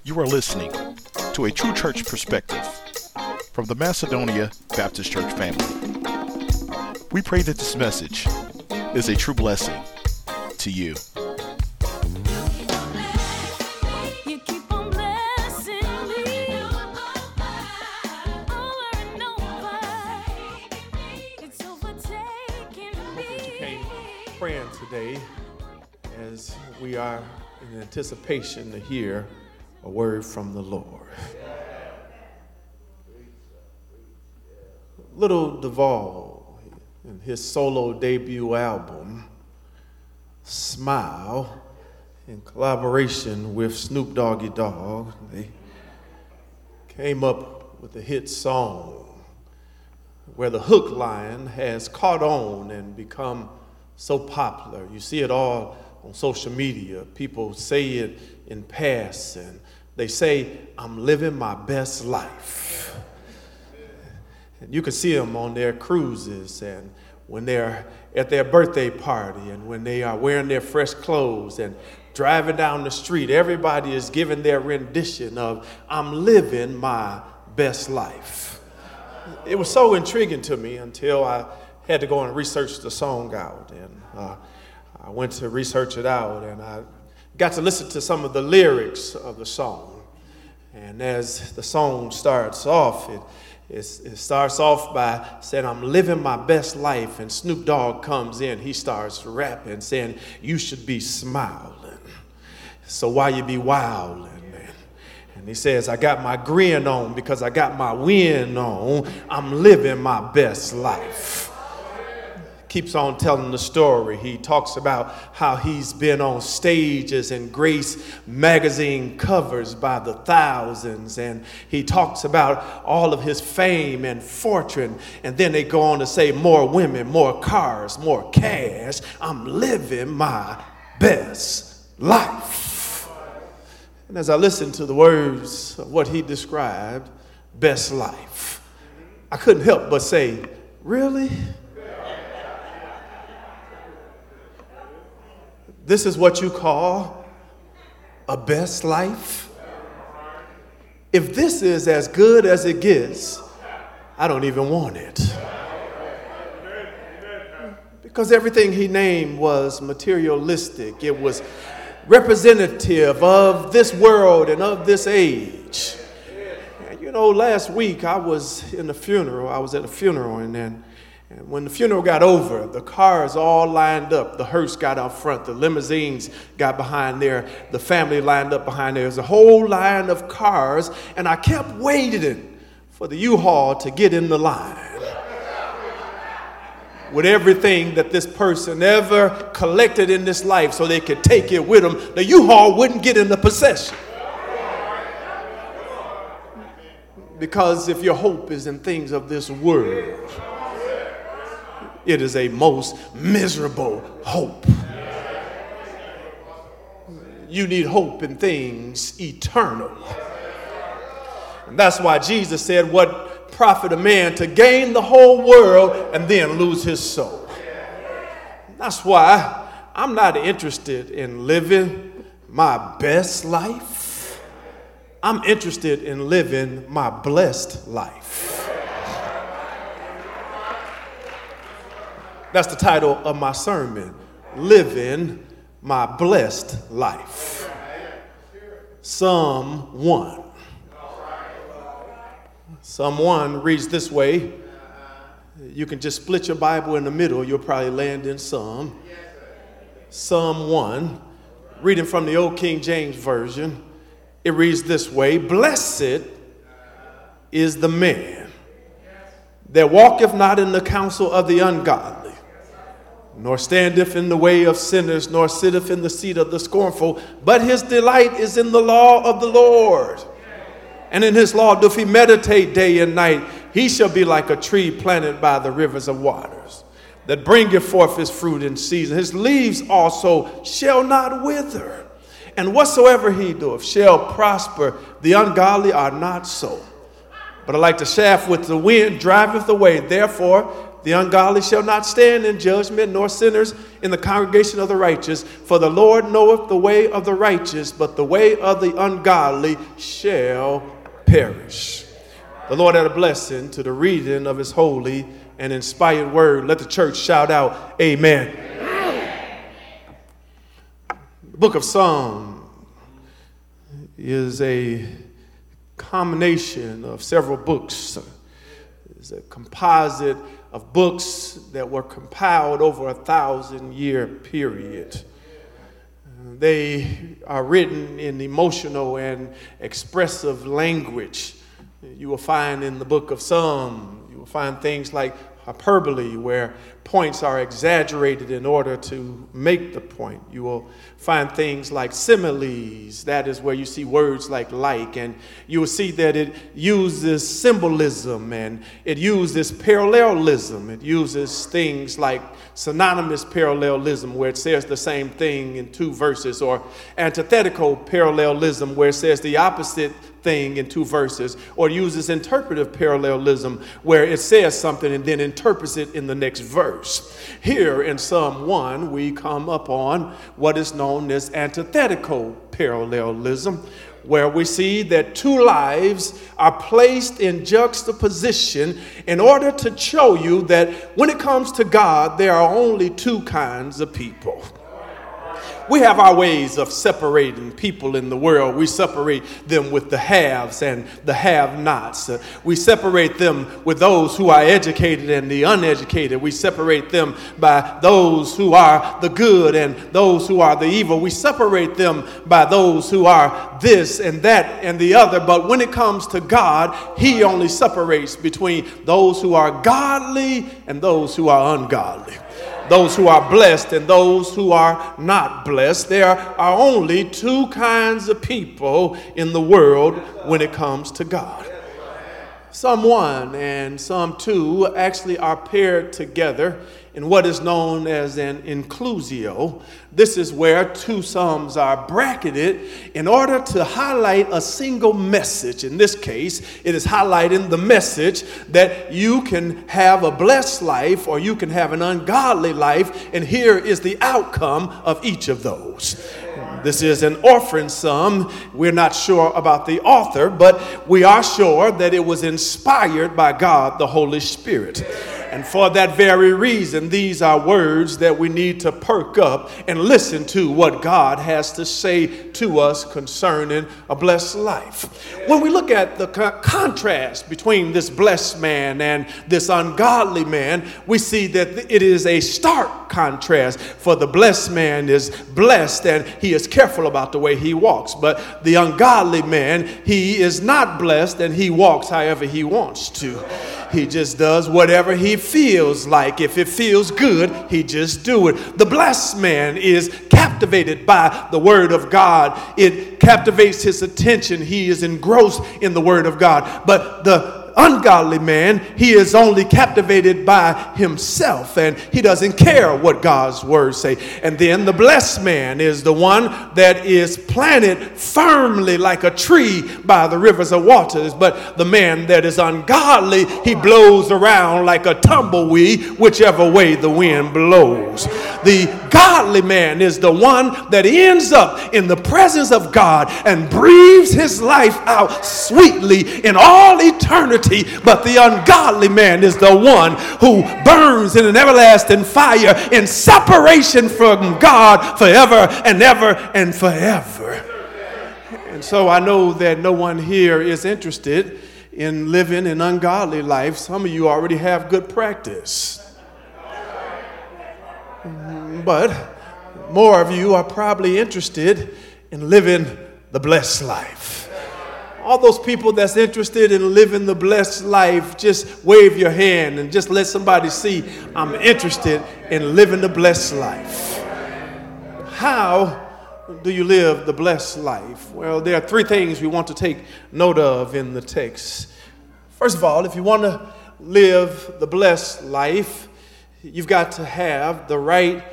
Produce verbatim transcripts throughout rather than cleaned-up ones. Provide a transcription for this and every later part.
You are listening to a True Church Perspective from the Macedonia Baptist Church family. We pray that this message is a true blessing to you. Praying today as we are in anticipation to hear a word from the Lord. Little Duval, in his solo debut album, Smile, in collaboration with Snoop Doggy Dogg, they came up with a hit song where the hook line has caught on and become so popular. You see it all on social media. People say it in passing. They say, "I'm living my best life." And you can see them on their cruises and when they're at their birthday party and when they are wearing their fresh clothes and driving down the street. Everybody is giving their rendition of, "I'm living my best life." It was so intriguing to me until I had to go and research the song out. And uh, I went to research it out and I got to listen to some of the lyrics of the song. And as the song starts off, it, it, it starts off by saying, "I'm living my best life." And Snoop Dogg comes in, he starts rapping, saying, "You should be smiling. So why you be wilding?" And he says, "I got my grin on because I got my win on. I'm living my best life." Keeps on telling the story. He talks about how he's been on stages and Grace magazine covers by the thousands. And he talks about all of his fame and fortune. And then they go on to say, more women, more cars, more cash. I'm living my best life. And as I listened to the words of what he described, best life, I couldn't help but say, really? This is what you call a best life? If this is as good as it gets, I don't even want it. Because everything he named was materialistic. It was representative of this world and of this age. And you know, last week I was in a funeral. I was at a funeral, and then And when the funeral got over, the cars all lined up. The hearse got out front. The limousines got behind there. The family lined up behind there. There was a whole line of cars, and I kept waiting for the U-Haul to get in the line with everything that this person ever collected in this life so they could take it with them. The U-Haul wouldn't get in the procession. Because if your hope is in things of this world, it is a most miserable hope. You need hope in things eternal. And that's why Jesus said, "What profit a man to gain the whole world and then lose his soul?" That's why I'm not interested in living my best life. I'm interested in living my blessed life. That's the title of my sermon, Living My Blessed Life. Psalm one. Psalm one reads this way. You can just split your Bible in the middle. You'll probably land in Psalm. Psalm one, reading from the Old King James Version, it reads this way: "Blessed is the man that walketh not in the counsel of the ungodly, nor standeth in the way of sinners, nor sitteth in the seat of the scornful, but his delight is in the law of the Lord. And in his law doth he meditate day and night. He shall be like a tree planted by the rivers of waters, that bringeth forth his fruit in season. His leaves also shall not wither, and whatsoever he doeth shall prosper. The ungodly are not so, but are like the shaft which the wind driveth away. Therefore The ungodly shall not stand in judgment, nor sinners in the congregation of the righteous. For the Lord knoweth the way of the righteous, but the way of the ungodly shall perish. The Lord add a blessing to the reading of his holy and inspired word. Let the church shout out, amen. The book of Psalms is a combination of several books. It's a composite of books that were compiled over a thousand year period. They are written in emotional and expressive language. You will find in the book of Psalms, you will find things like hyperbole, where points are exaggerated in order to make the point. You will find things like similes. That is where you see words like like, and you will see that it uses symbolism and it uses parallelism. It uses things like synonymous parallelism, where it says the same thing in two verses, or antithetical parallelism, where it says the opposite thing in two verses, or uses interpretive parallelism, where it says something and then interprets it in the next verse. Here in Psalm one, we come upon what is known as antithetical parallelism, where we see that two lives are placed in juxtaposition in order to show you that when it comes to God, there are only two kinds of people. We have our ways of separating people in the world. We separate them with the haves and the have-nots. Uh, we separate them with those who are educated and the uneducated. We separate them by those who are the good and those who are the evil. We separate them by those who are this and that and the other. But when it comes to God, he only separates between those who are godly and those who are ungodly. Those who are blessed and those who are not blessed. There are only two kinds of people in the world when it comes to God. Psalm one and Psalm two actually are paired together in what is known as an inclusio. This is where two psalms are bracketed in order to highlight a single message. In this case, it is highlighting the message that you can have a blessed life or you can have an ungodly life, and here is the outcome of each of those. This is an orphan psalm. We're not sure about the author, but we are sure that it was inspired by God, the Holy Spirit. And for that very reason, these are words that we need to perk up and listen to what God has to say to us concerning a blessed life. When we look at the co- contrast between this blessed man and this ungodly man, we see that it is a stark contrast. For the blessed man is blessed and he is careful about the way he walks. But the ungodly man, he is not blessed and he walks however he wants to. He just does whatever he feels like. If it feels good, he just do it. The blessed man is captivated by the word of God. It captivates his attention. He is engrossed in the word of God. But the ungodly man, he is only captivated by himself and he doesn't care what God's words say. And then the blessed man is the one that is planted firmly like a tree by the rivers of waters. But the man that is ungodly, he blows around like a tumbleweed whichever way the wind blows. The godly man is the one that ends up in the presence of God and breathes his life out sweetly in all eternity. But the ungodly man is the one who burns in an everlasting fire in separation from God forever and ever and forever. And so I know that no one here is interested in living an ungodly life. Some of you already have good practice. But more of you are probably interested in living the blessed life. All those people that's interested in living the blessed life, just wave your hand and just let somebody see, I'm interested in living the blessed life. How do you live the blessed life? Well, there are three things we want to take note of in the text. First of all, if you want to live the blessed life, you've got to have the right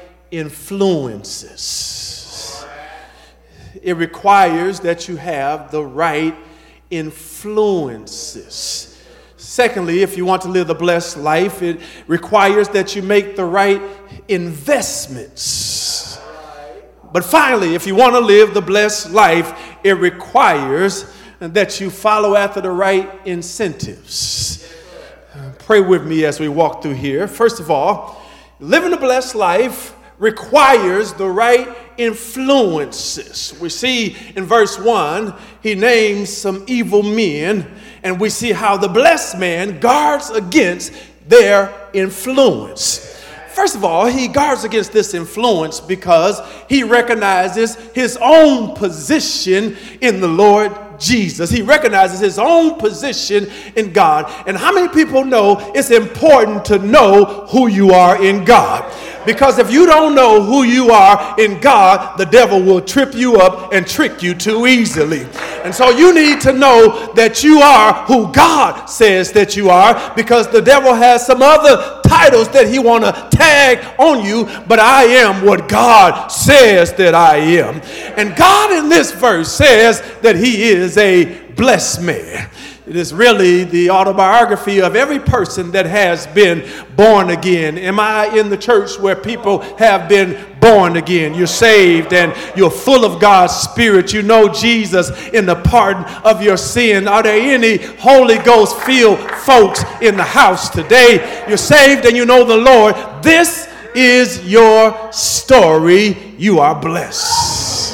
influences. It requires that you have the right influences. Secondly, if you want to live the blessed life, it requires that you make the right investments. But finally, if you want to live the blessed life, it requires that you follow after the right incentives. Pray with me as we walk through here. First of all, living a blessed life requires the right influences. We see in verse one, he names some evil men, and we see how the blessed man guards against their influence. First of all, he guards against this influence because he recognizes his own position in the Lord Jesus. He recognizes his own position in God. And how many people know it's important to know who you are in God? Because if you don't know who you are in God, the devil will trip you up and trick you too easily. And so you need to know that you are who God says that you are, because the devil has some other titles that he want to tag on you, but I am what God says that I am. And God in this verse says that he is a blessed man. It is really the autobiography of every person that has been born again. Am I in the church where people have been born again? You're saved and you're full of God's Spirit. You know Jesus in the pardon of your sin. Are there any Holy Ghost filled folks in the house today? You're saved and you know the Lord. This is your story. You are blessed.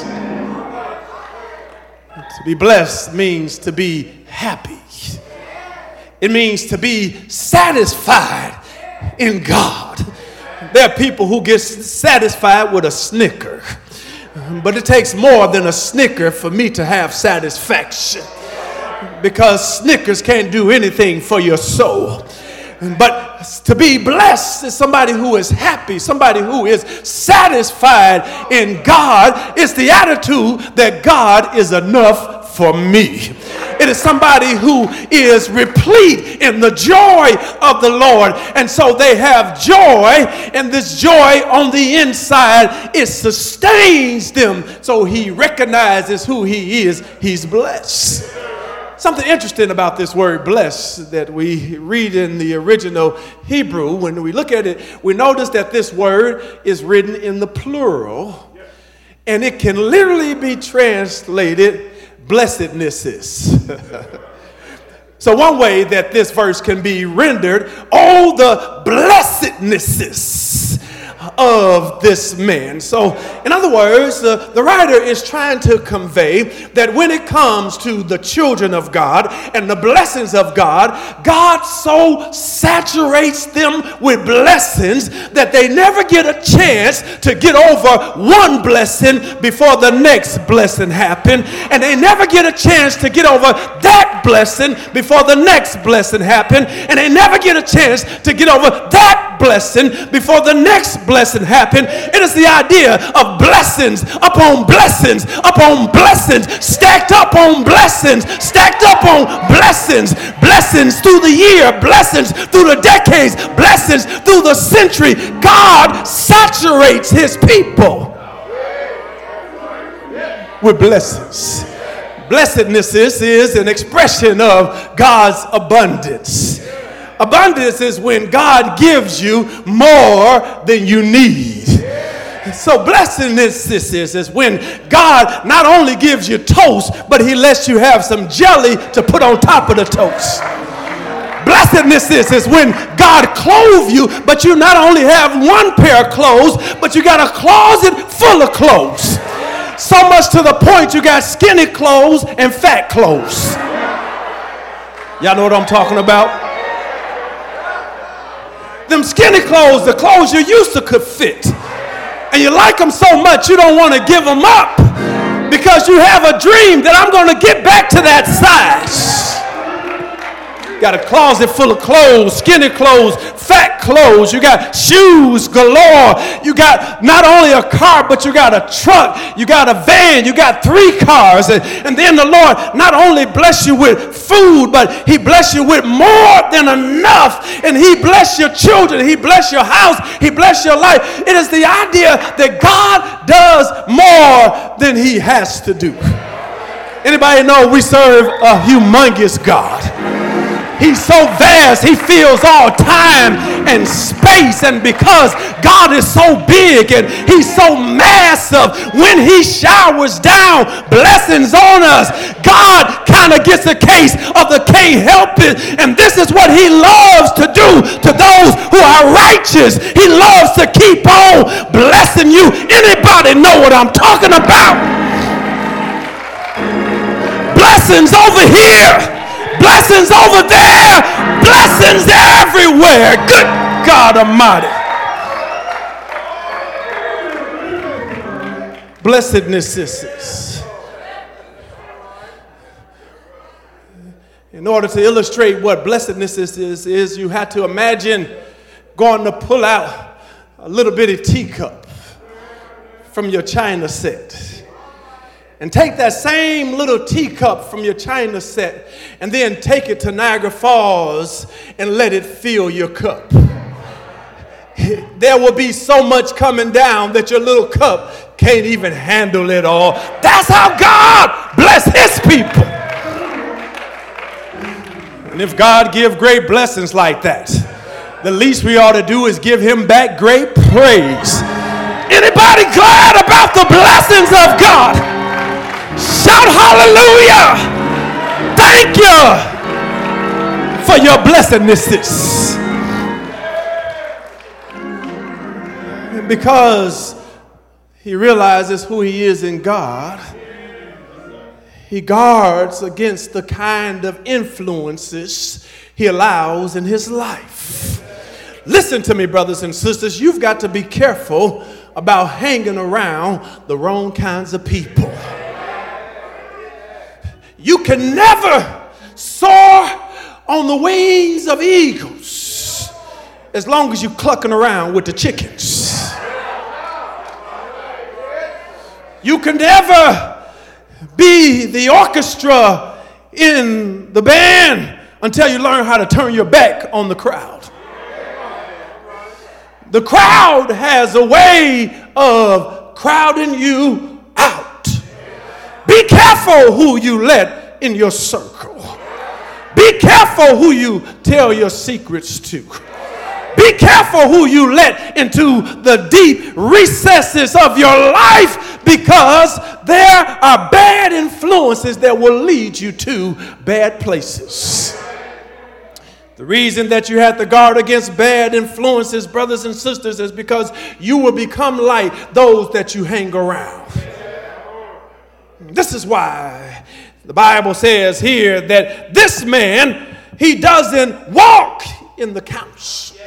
To be blessed means to be happy. It means to be satisfied in God. There are people who get satisfied with a Snicker, but it takes more than a Snicker for me to have satisfaction, because Snickers can't do anything for your soul. But to be blessed is somebody who is happy, somebody who is satisfied in God. It's the attitude that God is enough for me. It is somebody who is replete in the joy of the Lord. And so they have joy, and this joy on the inside, it sustains them. So he recognizes who he is. He's blessed. Something interesting about this word blessed that we read in the original Hebrew, when we look at it, we notice that this word is written in the plural, and it can literally be translated blessednesses. So one way that this verse can be rendered, oh, the blessednesses of this man. So in other words, the, the writer is trying to convey that when it comes to the children of God and the blessings of God, God so saturates them with blessings that they never get a chance to get over one blessing before the next blessing happen, and they never get a chance to get over that blessing before the next blessing happen, and they never get a chance to get over that blessing before the next blessing happen. It is the idea of blessings upon blessings upon blessings, stacked up on blessings, stacked up on blessings, blessings through the year, blessings through the decades, blessings through the century. God saturates his people with blessings. Blessedness is an expression of God's abundance. Abundance is when God gives you more than you need. So blessedness is, is when God not only gives you toast, but he lets you have some jelly to put on top of the toast. Blessedness is, is when God clothes you, but you not only have one pair of clothes, but you got a closet full of clothes. So much to the point you got skinny clothes and fat clothes. Y'all know what I'm talking about? Them skinny clothes, the clothes you used to could fit. And you like them so much you don't want to give them up, because you have a dream that I'm going to get back to that size. Got a closet full of clothes, skinny clothes, fat clothes. You got shoes galore. You got not only a car, but you got a truck. You got a van. You got three cars. And, and then the Lord not only bless you with food, but he bless you with more than enough. And he bless your children. He bless your house. He bless your life. It is the idea that God does more than he has to do. Anybody know we serve a humongous God? He's so vast, he fills all time and space. And because God is so big and he's so massive, when he showers down blessings on us, God kind of gets a case of the can't help it. And this is what he loves to do to those who are righteous. He loves to keep on blessing you. Anybody know what I'm talking about? Blessings over here. Blessings over there, blessings everywhere. Good God Almighty. Blessedness is. In order to illustrate what blessedness is, is, is you have to imagine going to pull out a little bitty teacup from your china set. And take that same little teacup from your china set and then take it to Niagara Falls and let it fill your cup. There will be so much coming down that your little cup can't even handle it all. That's how God bless his people. And if God give great blessings like that, the least we ought to do is give him back great praise. Anybody glad about the blessings of God? Shout hallelujah. Thank you for your blessednesses. Because he realizes who he is in God, he guards against the kind of influences he allows in his life. Listen to me, brothers and sisters. You've got to be careful about hanging around the wrong kinds of people. You can never soar on the wings of eagles as long as you're clucking around with the chickens. You can never be the orchestra in the band until you learn how to turn your back on the crowd. The crowd has a way of crowding you out. Be careful who you let in your circle. Be careful who you tell your secrets to. Be careful who you let into the deep recesses of your life, because there are bad influences that will lead you to bad places. The reason that you have to guard against bad influences, brothers and sisters, is because you will become like those that you hang around. This is why the Bible says here that this man, he doesn't walk in the counsel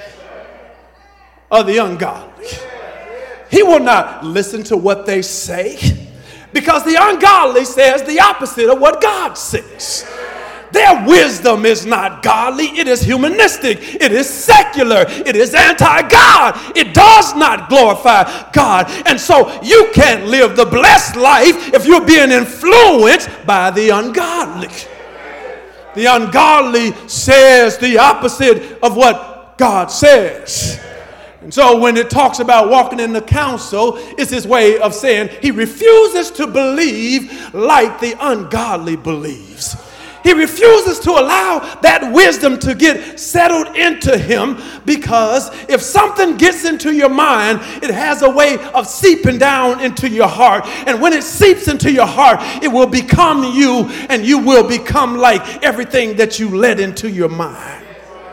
of the ungodly. He will not listen to what they say, because the ungodly says the opposite of what God says. Their wisdom is not godly. It is humanistic. It is secular. It is anti-God. It does not glorify God. And so you can't live the blessed life if you're being influenced by the ungodly. The ungodly says the opposite of what God says. And so when it talks about walking in the counsel, it's his way of saying he refuses to believe like the ungodly believes. He refuses to allow that wisdom to get settled into him, because if something gets into your mind, it has a way of seeping down into your heart. And when it seeps into your heart, it will become you, and you will become like everything that you let into your mind.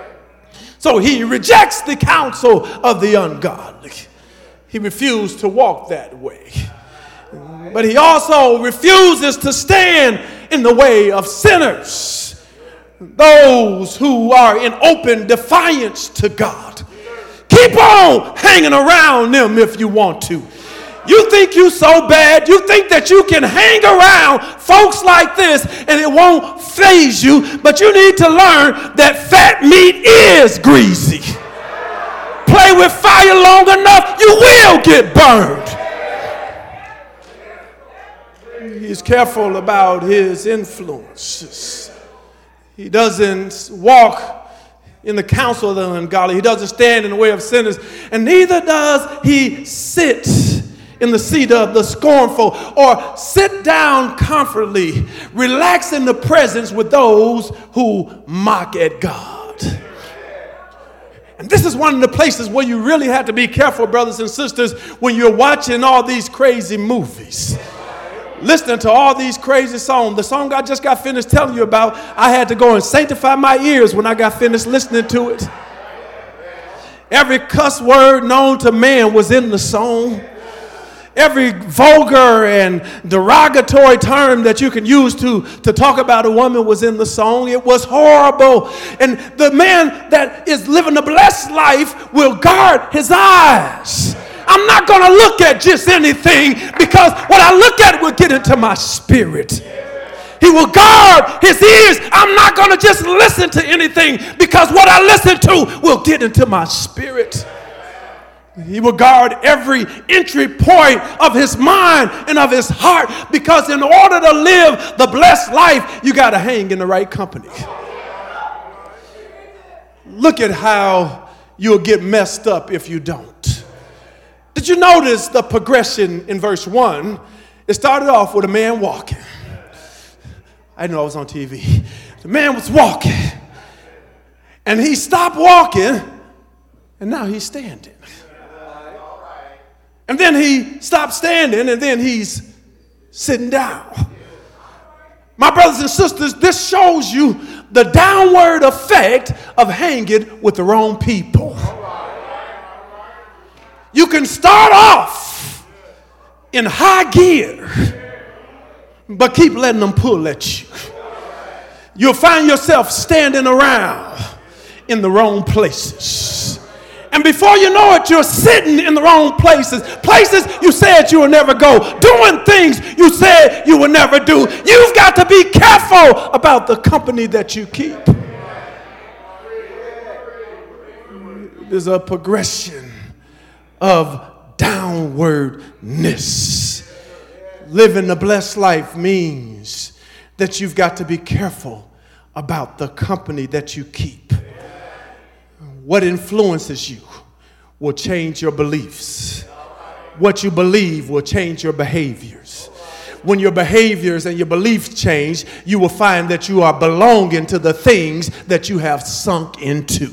So he rejects the counsel of the ungodly. He refused to walk that way. But he also refuses to stand in the way of sinners, those who are in open defiance to God. Keep on hanging around them if you want to. You think you so bad, you think that you can hang around folks like this and it won't faze you, but you need to learn that fat meat is greasy. Play with fire long enough, you will get burned. He's careful about his influences. He doesn't walk in the counsel of the ungodly. He doesn't stand in the way of sinners. And neither does he sit in the seat of the scornful, or sit down comfortably, relax in the presence with those who mock at God. And this is one of the places where you really have to be careful, brothers and sisters, when you're watching all these crazy movies, listening to all these crazy songs. The song I just got finished telling you about, I had to go and sanctify my ears when I got finished listening to it. Every cuss word known to man was in the song. Every vulgar and derogatory term that you can use to, to talk about a woman was in the song. It was horrible. And the man that is living a blessed life will guard his eyes. I'm not going to look at just anything, because what I look at will get into my spirit. He will guard his ears. I'm not going to just listen to anything, because what I listen to will get into my spirit. He will guard every entry point of his mind and of his heart, because in order to live the blessed life, you got to hang in the right company. Look at how you'll get messed up if you don't. Did you notice the progression in verse one? It started off with a man walking. I didn't know I was on T V. The man was walking, and he stopped walking, and now he's standing. And then he stopped standing, and then he's sitting down. My brothers and sisters, this shows you the downward effect of hanging with the wrong people. You can start off in high gear, but keep letting them pull at you. You'll find yourself standing around in the wrong places. And before you know it, you're sitting in the wrong places. Places you said you would never go. Doing things you said you would never do. You've got to be careful about the company that you keep. There's a progression of downwardness. Living a blessed life means that you've got to be careful about the company that you keep. What influences you will change your beliefs. What you believe will change your behaviors. When your behaviors and your beliefs change, you will find that you are belonging to the things that you have sunk into.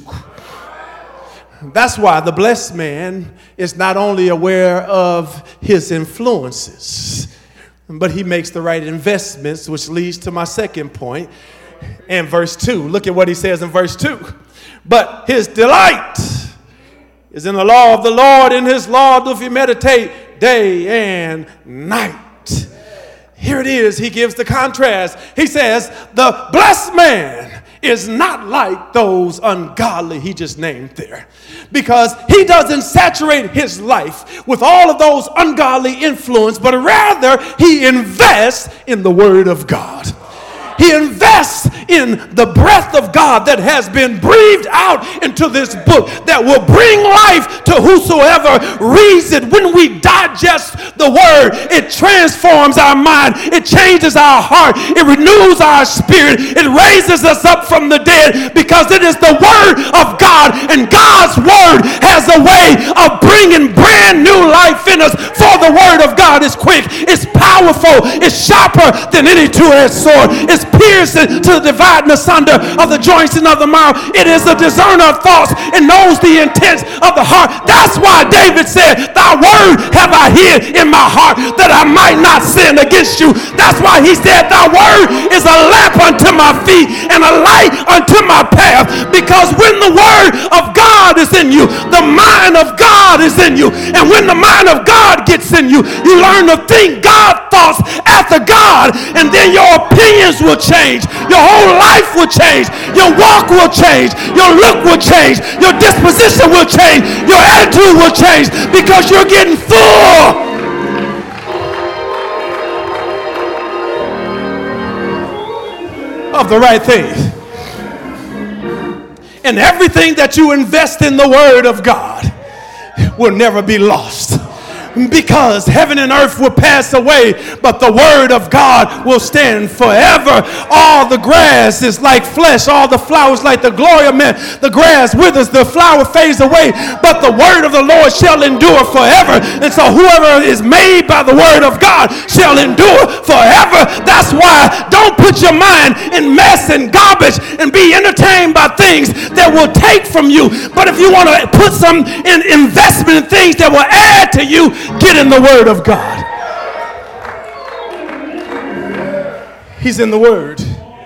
That's why the blessed man is not only aware of his influences, but he makes the right investments, which leads to my second point. And verse two, look at what he says in verse two. But his delight is in the law of the Lord. In his law doth he meditate day and night. Here it is. He gives the contrast. He says, the blessed man is not like those ungodly he just named there, because he doesn't saturate his life with all of those ungodly influence, but rather he invests in the Word of God. He invests in the breath of God that has been breathed out into this book that will bring life to whosoever reads it. When we digest the word, it transforms our mind. It changes our heart. It renews our spirit. It raises us up from the dead, because it is the word of God, and God's word has a way of bringing brand new life in us. For the word of God is quick, it's powerful, it's sharper than any two-edged sword, it's piercing to the dividing asunder of the joints and of the marrow. It is a discerner of thoughts and knows the intents of the heart. That's why David said, thy word have I hid in my heart, that I might not sin against you. That's why he said, thy word is a lamp unto my feet and a light unto my path. Because when the word of God is in you, the mind of God is in you. And when the mind of God gets in you, you learn to think God thoughts after God, and then your opinions will change. Your whole life will change. Your walk will change. Your look will change. Your disposition will change. Your attitude will change, because you're getting full of the right things. And everything that you invest in the Word of God will never be lost. Because heaven and earth will pass away, but the word of God will stand forever. All the grass is like flesh, all the flowers like the glory of man. The grass withers, the flower fades away, but the word of the Lord shall endure forever. And so whoever is made by the word of God shall endure forever. That's why don't put your mind in mess and garbage and be entertained by things that will take from you. But if you want to put some in investment in things that will add to you, get in the word of God. He's in the word.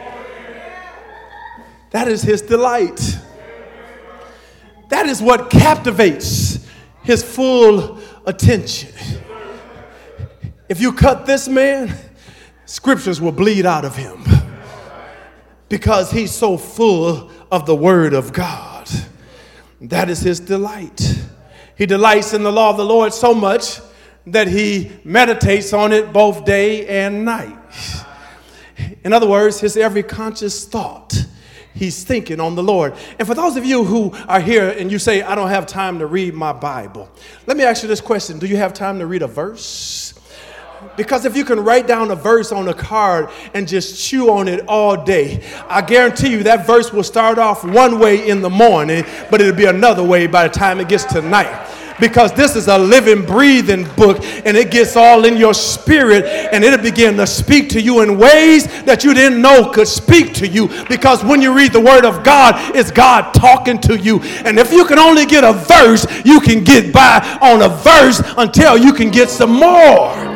That is his delight. That is what captivates his full attention. If you cut this man, scriptures will bleed out of him because he's so full of the word of God. That is his delight. He delights in the law of the Lord so much that he meditates on it both day and night. In other words, his every conscious thought, he's thinking on the Lord. And for those of you who are here and you say, I don't have time to read my Bible, let me ask you this question. Do you have time to read a verse? Because if you can write down a verse on a card and just chew on it all day, I guarantee you that verse will start off one way in the morning, but it'll be another way by the time it gets to night. Because this is a living, breathing book, and it gets all in your spirit, and it'll begin to speak to you in ways that you didn't know could speak to you. Because when you read the word of God, it's God talking to you. And if you can only get a verse, you can get by on a verse until you can get some more.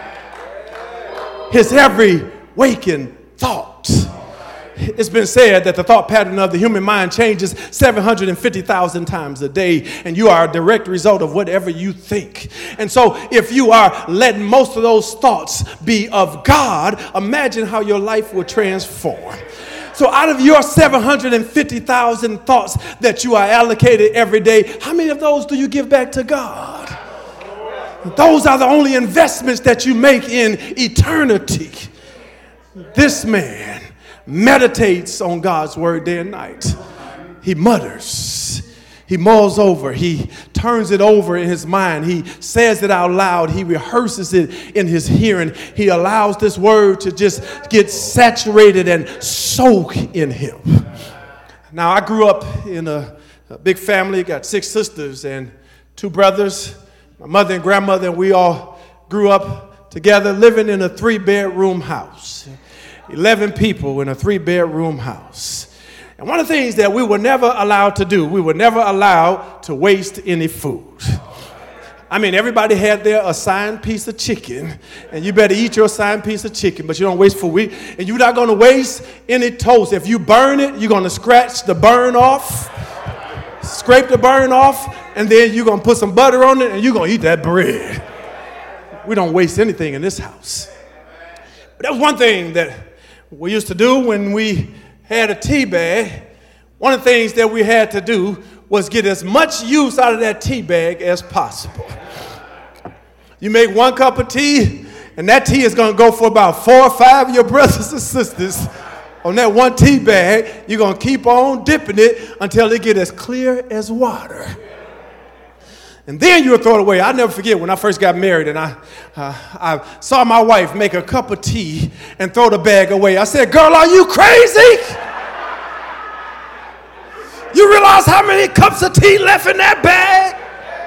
His every waking thought. It's been said that the thought pattern of the human mind changes seven hundred fifty thousand times a day, and you are a direct result of whatever you think. And so if you are letting most of those thoughts be of God, imagine how your life will transform. So out of your seven hundred fifty thousand thoughts that you are allocated every day, how many of those do you give back to God? Those are the only investments that you make in eternity. This man meditates on God's word day and night. He mutters. He mulls over. He turns it over in his mind. He says it out loud. He rehearses it in his hearing. He allows this word to just get saturated and soak in him. Now, I grew up in a, a big family, got six sisters and two brothers. My mother and grandmother, and we all grew up together living in a three-bedroom house. eleven people in a three-bedroom house. And one of the things that we were never allowed to do, we were never allowed to waste any food. I mean, everybody had their assigned piece of chicken, and you better eat your assigned piece of chicken, but you don't waste food. We, and you're not going to waste any toast. If you burn it, you're going to scratch the burn off, scrape the burn off, and then you're going to put some butter on it, and you're going to eat that bread. We don't waste anything in this house. But that was one thing that we used to do when we had a tea bag. One of the things that we had to do was get as much use out of that tea bag as possible. You make one cup of tea, and that tea is going to go for about four or five of your brothers and sisters. On that one tea bag, you're going to keep on dipping it until it gets as clear as water. And then you'll throw it away. I'll never forget when I first got married and I, uh, I saw my wife make a cup of tea and throw the bag away. I said, girl, are you crazy? You realize how many cups of tea left in that bag?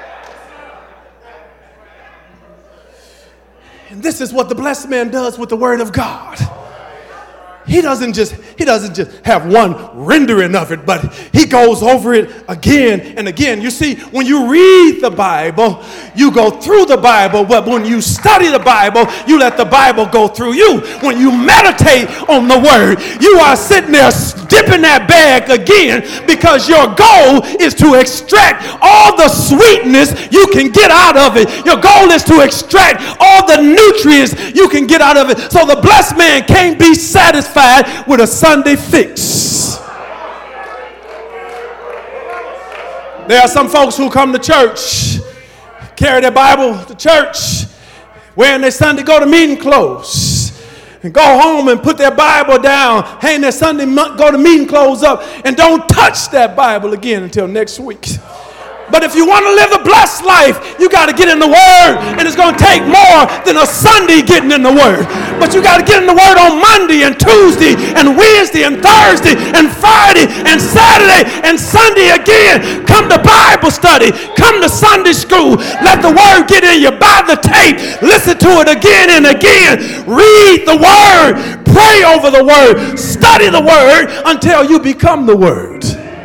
And this is what the blessed man does with the word of God. He doesn't just he doesn't just have one rendering of it, but he goes over it again and again. You see, when you read the Bible, you go through the Bible, but when you study the Bible, you let the Bible go through you. When you meditate on the word, you are sitting there dipping that bag again because your goal is to extract all the sweetness you can get out of it. Your goal is to extract all the nutrients you can get out of it. So the blessed man can't be satisfied with a Sunday fix. There are some folks who come to church, carry their Bible to church, wearing their Sunday go to meeting clothes, and go home and put their Bible down, hang their Sunday go to meeting clothes up, and don't touch that Bible again until next week. But if you want to live a blessed life, you got to get in the Word. And it's going to take more than a Sunday getting in the Word. But you got to get in the Word on Monday and Tuesday and Wednesday and Thursday and Friday and Saturday and Sunday again. Come to Bible study. Come to Sunday school. Let the Word get in you. Buy the tape. Listen to it again and again. Read the Word. Pray over the Word. Study the Word until you become the Word.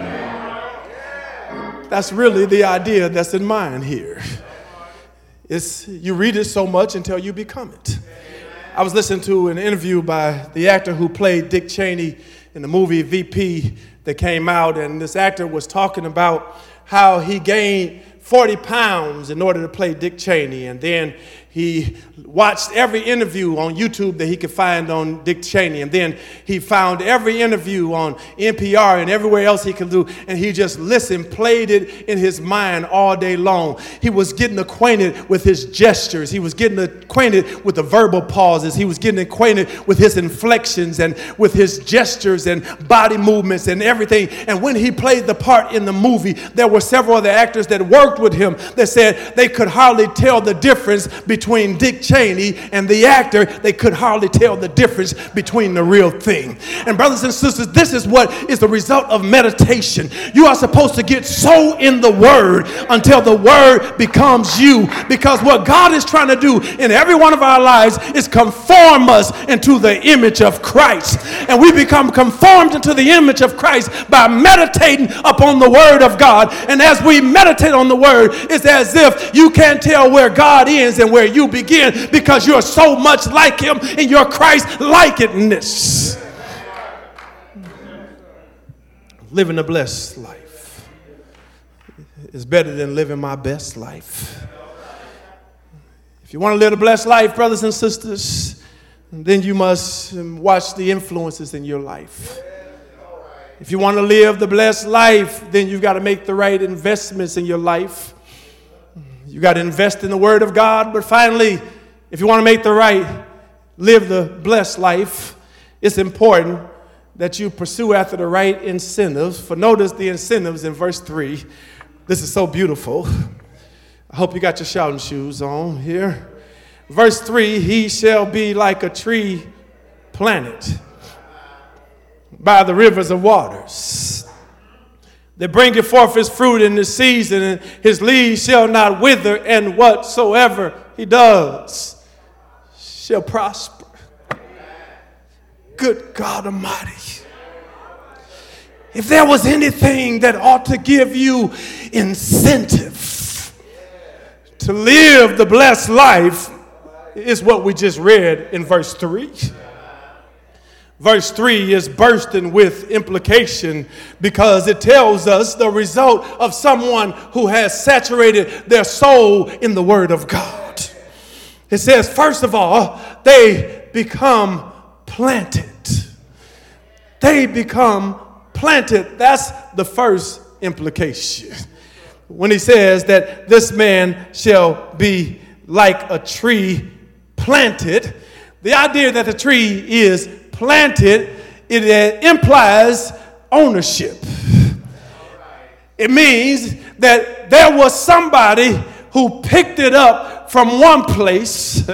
That's really the idea that's in mind here. It's, you read it so much until you become it. I was listening to an interview by the actor who played Dick Cheney in the movie V P that came out, and this actor was talking about how he gained forty pounds in order to play Dick Cheney, and then he watched every interview on YouTube that he could find on Dick Cheney, and then he found every interview on N P R and everywhere else he could do, and he just listened, played it in his mind all day long. He was getting acquainted with his gestures. He was getting acquainted with the verbal pauses. He was getting acquainted with his inflections and with his gestures and body movements and everything. And when he played the part in the movie, there were several other actors that worked with him that said they could hardly tell the difference between Between Dick Cheney and the actor. They could hardly tell the difference between the real thing. And brothers and sisters, this is what is the result of meditation. You are supposed to get so in the Word until the Word becomes you. Because what God is trying to do in every one of our lives is conform us into the image of Christ. And we become conformed into the image of Christ by meditating upon the Word of God. And as we meditate on the Word, it's as if you can't tell where God ends and where you begin, because you're so much like Him in your Christ-likeness. Living a blessed life is better than living my best life. If you want to live a blessed life, brothers and sisters, then you must watch the influences in your life. If you want to live the blessed life, then you've got to make the right investments in your life. You got to invest in the Word of God. But finally, if you want to make the right, live the blessed life, it's important that you pursue after the right incentives. For notice the incentives in verse three. This is so beautiful. I hope you got your shouting shoes on here. Verse three, he shall be like a tree planted by the rivers of waters, that bringeth forth his fruit in the season, and his leaves shall not wither, and whatsoever he does shall prosper. Good God Almighty. If there was anything that ought to give you incentive to live the blessed life, is what we just read in verse three. Verse three is bursting with implication because it tells us the result of someone who has saturated their soul in the Word of God. It says, first of all, they become planted. They become planted. That's the first implication. When he says that this man shall be like a tree planted, the idea that the tree is planted, it implies ownership. It means that there was somebody who picked it up from one place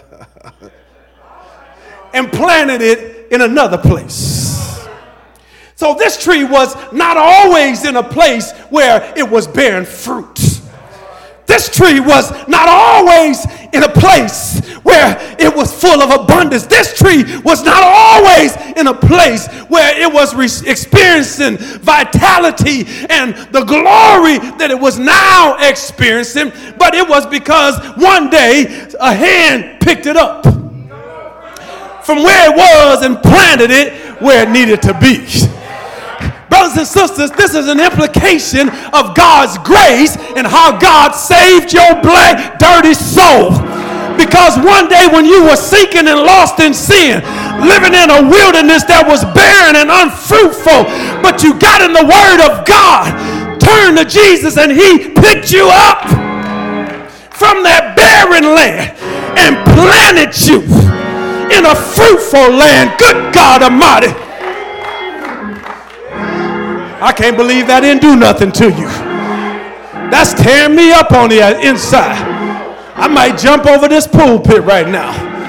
and planted it in another place. So this tree was not always in a place where it was bearing fruit. This tree was not always in a place where it was full of abundance. This tree was not always in a place where it was re- experiencing vitality and the glory that it was now experiencing, but it was because one day a hand picked it up from where it was and planted it where it needed to be. Brothers and sisters, this is an implication of God's grace and how God saved your black, dirty soul. Because one day when you were sinking and lost in sin, living in a wilderness that was barren and unfruitful, but you got in the Word of God, turned to Jesus, and He picked you up from that barren land and planted you in a fruitful land. Good God Almighty. I can't believe that didn't do nothing to you. That's tearing me up on the inside. I might jump over this pulpit right now.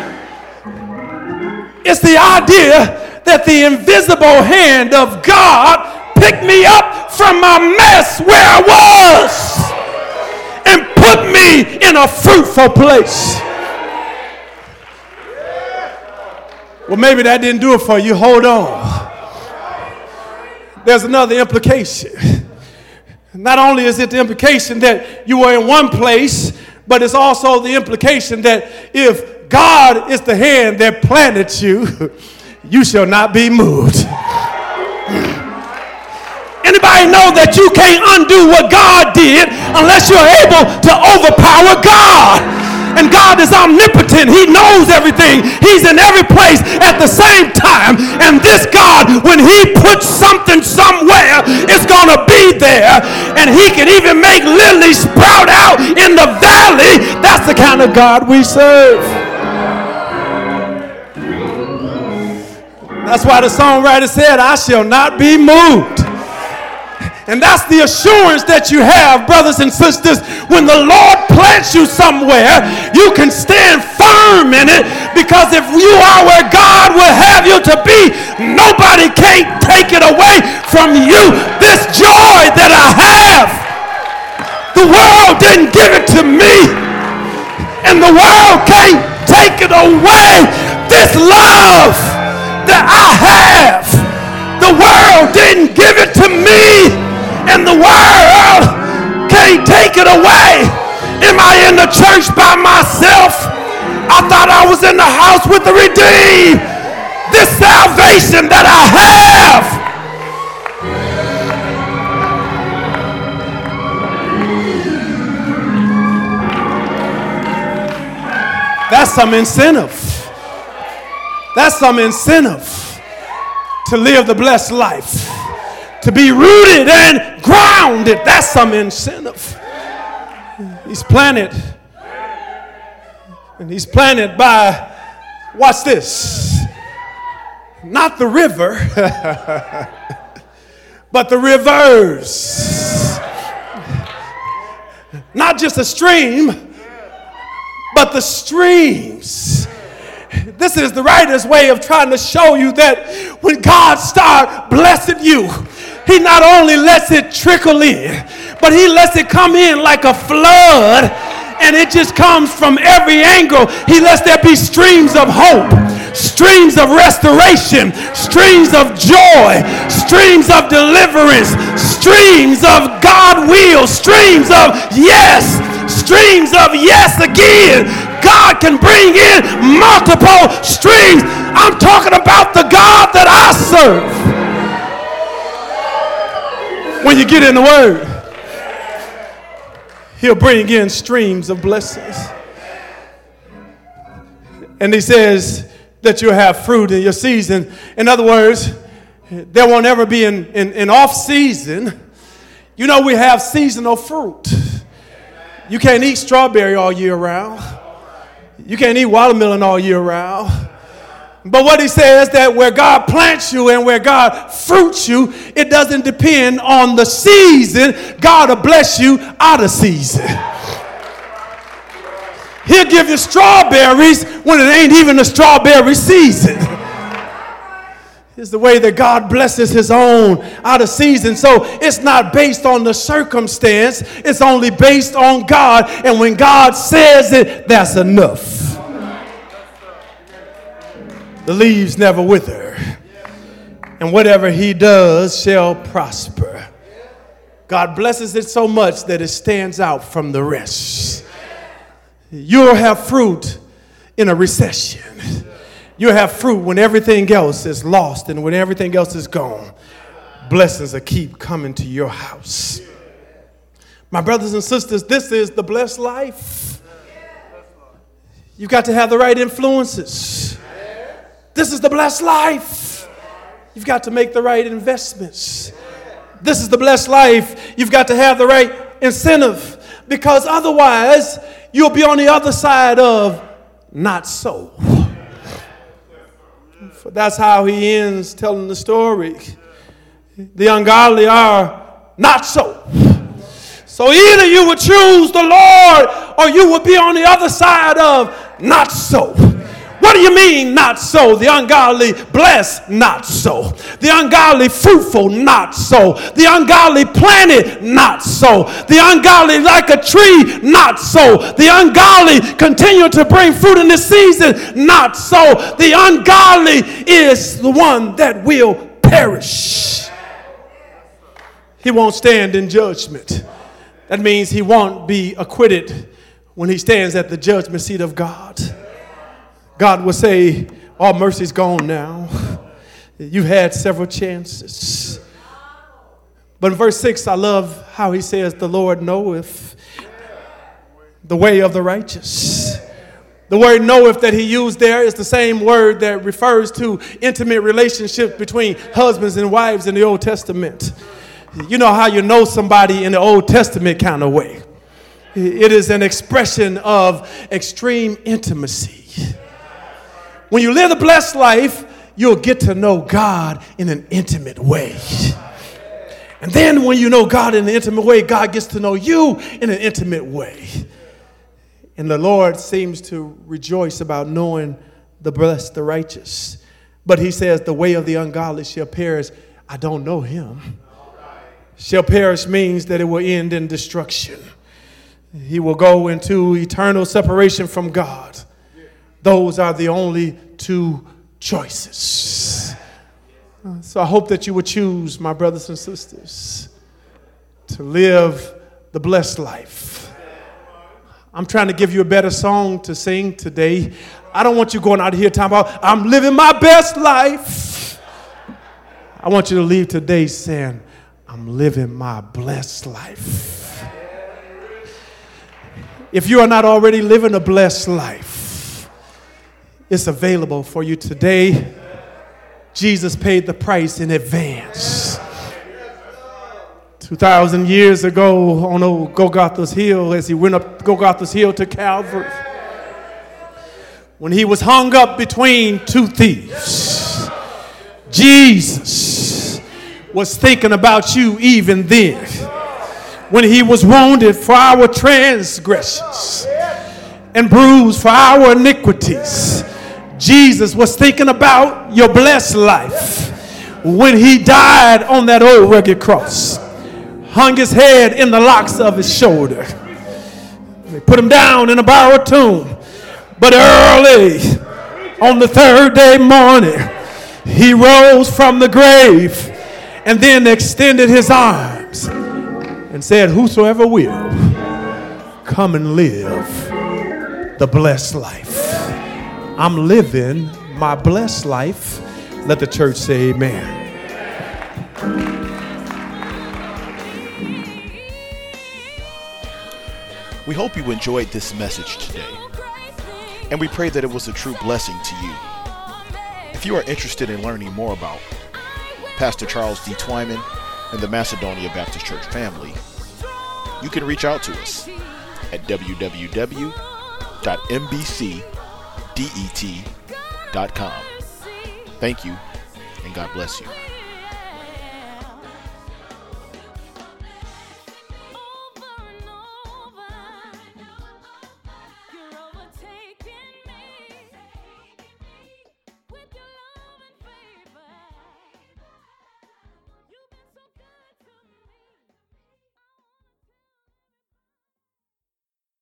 It's the idea that the invisible hand of God picked me up from my mess where I was and put me in a fruitful place. Well, maybe that didn't do it for you. Hold on. There's another implication. Not only is it the implication that you were in one place, but it's also the implication that if God is the hand that planted you, you shall not be moved. Anybody know that you can't undo what God did unless you're able to overpower God? And God is omnipotent. He knows everything. He's in every place at the same time. And this God, when he puts something somewhere, it's going to be there. And he can even make lilies sprout out in the valley. That's the kind of God we serve. That's why the songwriter said, I shall not be moved. And that's the assurance that you have, brothers and sisters. When the Lord plants you somewhere, you can stand firm in it, because if you are where God will have you to be, nobody can't take it away from you. This joy that I have, the world didn't give it to me, and the world can't take it away. This love that I have, the world didn't give it to me, and the world can't take it away. Am I in the church by myself? I thought I was in the house with the redeemed. This salvation that I have. That's some incentive. That's some incentive to live the blessed life. To be rooted and grounded. That's some incentive. He's planted. And he's planted by, watch this, not the river, but the rivers. Not just a stream, but the streams. This is the writer's way of trying to show you that when God starts blessing you, he not only lets it trickle in, but he lets it come in like a flood, and it just comes from every angle. He lets there be streams of hope, streams of restoration, streams of joy, streams of deliverance, streams of God will, streams of yes, streams of yes again. God can bring in multiple streams. I'm talking about the God that I serve. When you get in the Word, he'll bring in streams of blessings. And he says that you'll have fruit in your season. In other words, there won't ever be an, an, an off season. You know, we have seasonal fruit. You can't eat strawberry all year round. You can't eat watermelon all year round. But what he says that where God plants you and where God fruits you, it doesn't depend on the season. God will bless you out of season. He'll give you strawberries when it ain't even a strawberry season. It's the way that God blesses his own out of season. So it's not based on the circumstance. It's only based on God. And when God says it, that's enough. The leaves never wither, and whatever he does shall prosper. God blesses it so much that it stands out from the rest. You'll have fruit in a recession. You'll have fruit when everything else is lost and when everything else is gone. Blessings will keep coming to your house. My brothers and sisters, this is the blessed life. You've got to have the right influences. This is the blessed life. You've got to make the right investments. This is the blessed life. You've got to have the right incentive, because otherwise you'll be on the other side of not so. For that's how he ends telling the story. The ungodly are not so. So either you would choose the Lord or you would be on the other side of not so. What do you mean not so? The ungodly blessed, not so. The ungodly fruitful, not so. The ungodly planted, not so. The ungodly like a tree, not so. The ungodly continue to bring fruit in this season, not so. The ungodly is the one that will perish. He won't stand in judgment. That means he won't be acquitted when he stands at the judgment seat of God. God will say, all mercy's gone now. You've had several chances. But in verse six, I love how he says, the Lord knoweth the way of the righteous. The word knoweth that he used there is the same word that refers to intimate relationships between husbands and wives in the Old Testament. You know how you know somebody in the Old Testament kind of way. It is an expression of extreme intimacy. When you live a blessed life, you'll get to know God in an intimate way. And then when you know God in an intimate way, God gets to know you in an intimate way. And the Lord seems to rejoice about knowing the blessed, the righteous. But he says the way of the ungodly shall perish. I don't know him. Shall perish means that it will end in destruction. He will go into eternal separation from God. Those are the only two choices. So I hope that you would choose, my brothers and sisters, to live the blessed life. I'm trying to give you a better song to sing today. I don't want you going out here talking about, I'm living my best life. I want you to leave today saying, I'm living my blessed life. If you are not already living a blessed life, it's available for you today. Jesus paid the price in advance. two thousand years ago on old Golgotha's Hill, as he went up Golgotha's Hill to Calvary, when he was hung up between two thieves, Jesus was thinking about you even then. When he was wounded for our transgressions and bruised for our iniquities, Jesus was thinking about your blessed life when he died on that old rugged cross, hung his head in the locks of his shoulder. They put him down in a borrowed tomb. But early on the third day morning, he rose from the grave and then extended his arms and said, whosoever will, come and live the blessed life. I'm living my blessed life. Let the church say amen. We hope you enjoyed this message today, and we pray that it was a true blessing to you. If you are interested in learning more about Pastor Charles D. Twyman and the Macedonia Baptist Church family, you can reach out to us at w w w dot m b c det dot com. Thank you, and God bless you.